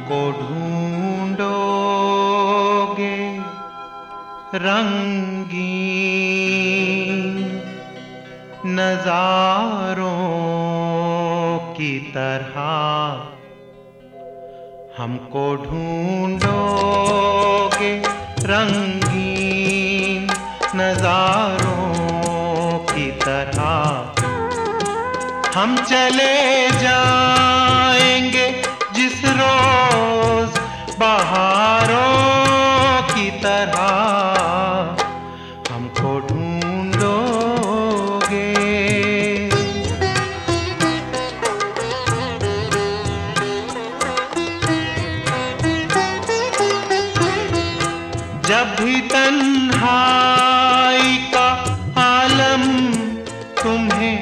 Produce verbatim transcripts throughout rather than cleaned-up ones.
हमको ढूंढोगे रंगीन नजारों की तरह, हमको ढूंढोगे रंगीन नजारों की तरह। हम चले जाएंगे जिस रोज बहारों की तरह, हमको ढूंढोगे। जब भी तन्हाई का आलम तुम्हें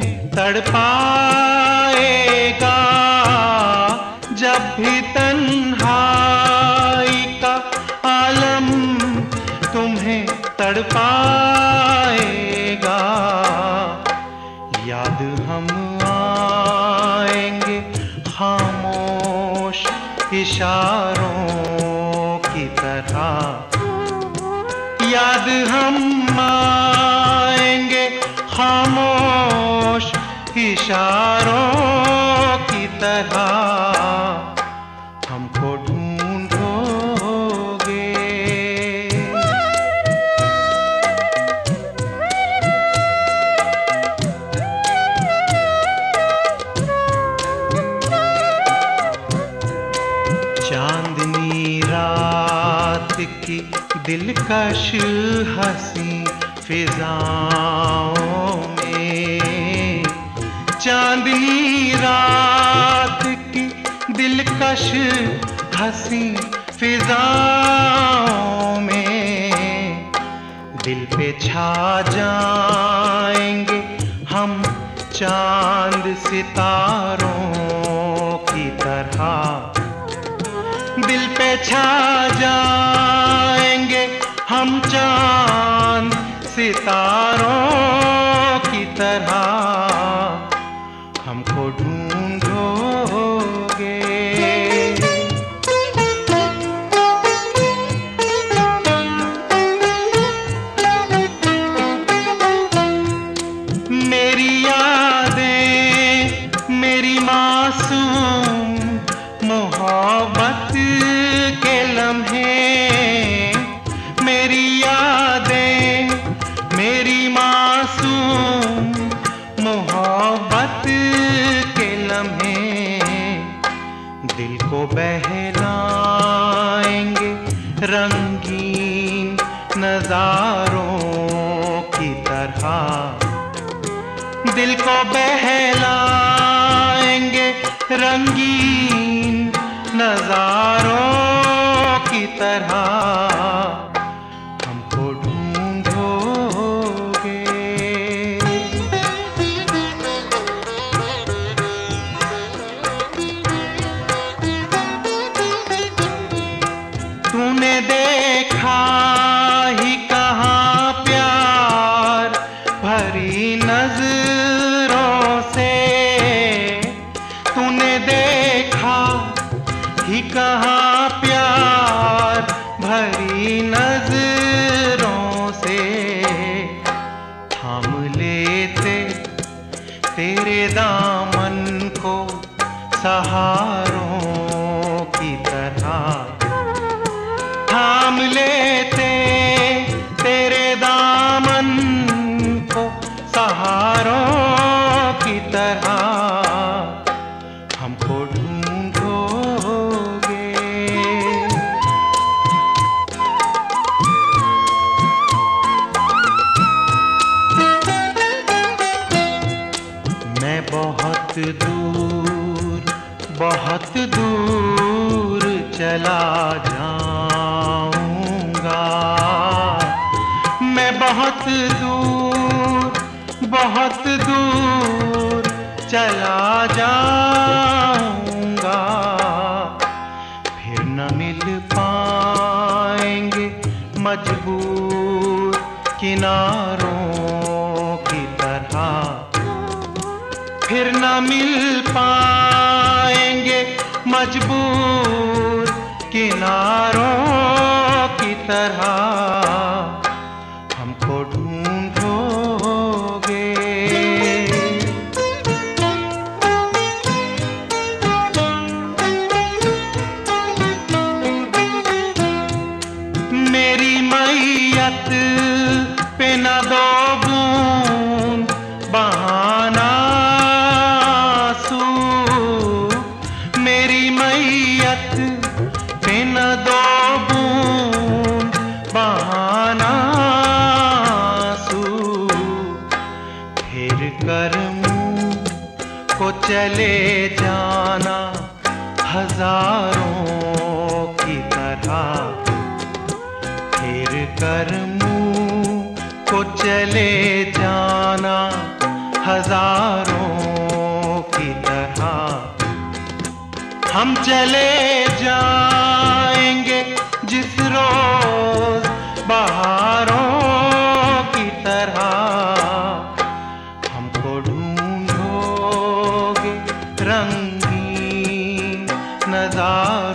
तड़पाएगा, जब भी तन्हाई का आलम तुम्हें तड़पाएगा, याद हम आएंगे खामोश इशारों की तरह, याद हम आएंगे खामोश इशारों की तरह, हमको ढूंढोगे। चांदनी रात की दिलकश हंसी फिजाओं में, चांदनी रात की दिलकश हंसी फिजाओं में, दिल पे छा जाएंगे हम चांद सितारों की तरह, दिल पे छा जाएंगे हम चांद सितारों की तरह, हमको ढूंढोगे। मेरी यादें मेरी मासूम मोहब्बत के लम्हे, मेरी यादें मेरी मासूम मोहब्बत के लम्हे, दिल को बहलाएंगे रंगीन नजारों की तरह, दिल को बहलाएंगे रंगीन नजारों की तरह, हमको ढूंढोगे। तूने देखा ही कहाँ प्यार भरी नजरों से, तूने देखा ही कहाँ प्यार भरी नजरों से, थाम लेते तेरे दामन को सहारों की तरह, थाम लेते तेरे दामन को सहारों की तरह, हमको ढूंढोगे। मैं बहुत दूर बहुत दूर चला जाऊंगा, मैं बहुत दूर बहुत दूर चला जाऊंगा, फिर न मिल पाएंगे मजबूर किनारों की तरह, फिर न मिल पाएंगे मजबूर किनारों की तरह हमको ढूंढोगे। मेरी मैयत पे न दो बूंद बहाना आंसू, मेरी मैयत पे न दो बूंद बहाना आंसू। फिर कर मुंह को चले जाना हजारों की तरह, फिर कर मुंह को चले जाना हजारों की तरह। हम चले जाएंगे जिस रोज बहारों की तरह, हमको ढूंढोगे रंगीन नजारों